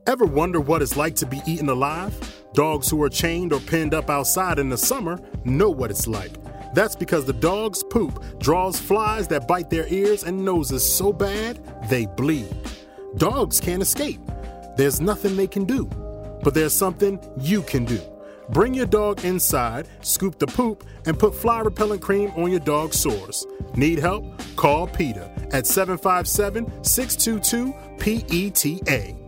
Ever wonder what it's like to be eaten alive? Dogs who are chained or pinned up outside in the summer know what it's like. That's because the dog's poop draws flies that bite their ears and noses so bad they bleed. Dogs can't escape. There's nothing they can do. But there's something you can do. Bring your dog inside, scoop the poop, and put fly repellent cream on your dog's sores. Need help? Call PETA at 757-622-PETA.